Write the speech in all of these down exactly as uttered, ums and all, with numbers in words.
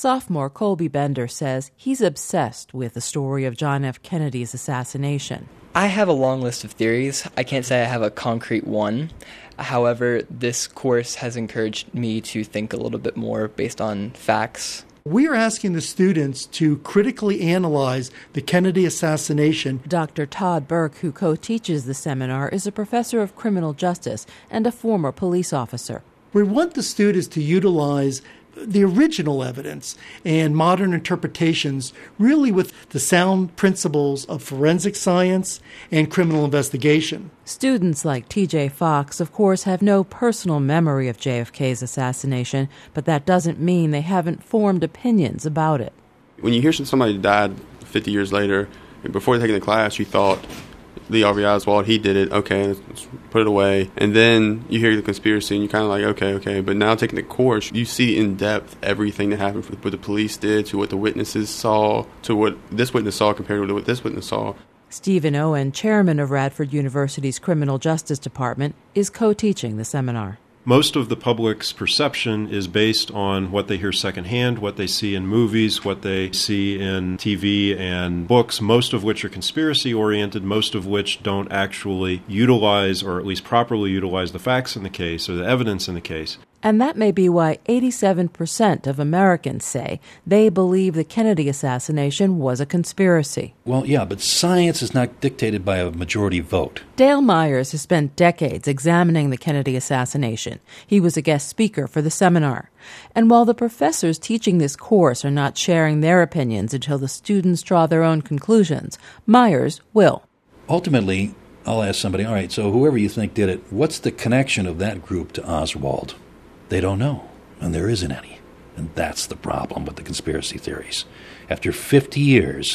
Sophomore Colby Bender says he's obsessed with the story of John F. Kennedy's assassination. I have a long list of theories. I can't say I have a concrete one. However, this course has encouraged me to think a little bit more based on facts. We're asking the students to critically analyze the Kennedy assassination. Doctor Todd Burke, who co-teaches the seminar, is a professor of criminal justice and a former police officer. We want the students to utilize the original evidence and modern interpretations, really with the sound principles of forensic science and criminal investigation. Students like T J Fox, of course, have no personal memory of J F K's assassination, but that doesn't mean they haven't formed opinions about it. When you hear somebody died fifty years later, before taking the class, you thought, Lee Harvey Oswald, he did it, okay, let's put it away. And then you hear the conspiracy and you're kind of like, okay, okay. But now taking the course, you see in depth everything that happened, from what the police did, to what the witnesses saw, to what this witness saw compared to what this witness saw. Stephen Owen, chairman of Radford University's Criminal Justice Department, is co-teaching the seminar. Most of the public's perception is based on what they hear secondhand, what they see in movies, what they see in T V and books, most of which are conspiracy-oriented, most of which don't actually utilize, or at least properly utilize, the facts in the case or the evidence in the case. And that may be why eighty-seven percent of Americans say they believe the Kennedy assassination was a conspiracy. Well, yeah, but science is not dictated by a majority vote. Dale Myers has spent decades examining the Kennedy assassination. He was a guest speaker for the seminar. And while the professors teaching this course are not sharing their opinions until the students draw their own conclusions, Myers will. Ultimately, I'll ask somebody, all right, so whoever you think did it, what's the connection of that group to Oswald? They don't know, and there isn't any. And that's the problem with the conspiracy theories. After fifty years,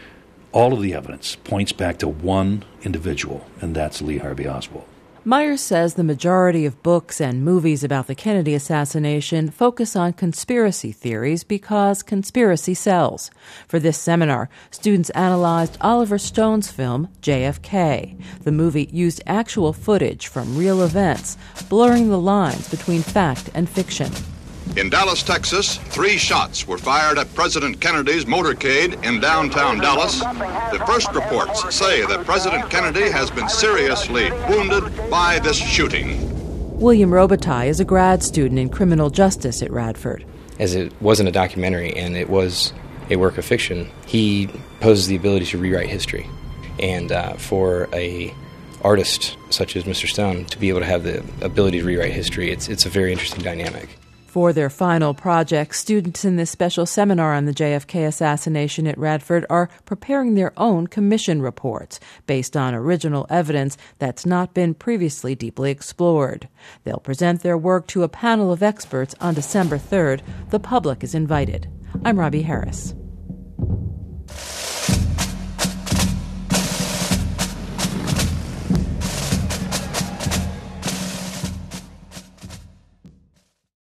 all of the evidence points back to one individual, and that's Lee Harvey Oswald. Myers says the majority of books and movies about the Kennedy assassination focus on conspiracy theories because conspiracy sells. For this seminar, students analyzed Oliver Stone's film, J F K. The movie used actual footage from real events, blurring the lines between fact and fiction. In Dallas, Texas, three shots were fired at President Kennedy's motorcade in downtown Dallas. The first reports say that President Kennedy has been seriously wounded by this shooting. William Robitaille is a grad student in criminal justice at Radford. As it wasn't a documentary and it was a work of fiction, he poses the ability to rewrite history. And uh, for a artist such as Mister Stone to be able to have the ability to rewrite history, it's it's a very interesting dynamic. For their final project, students in this special seminar on the J F K assassination at Radford are preparing their own commission reports based on original evidence that's not been previously deeply explored. They'll present their work to a panel of experts on December third. The public is invited. I'm Robbie Harris.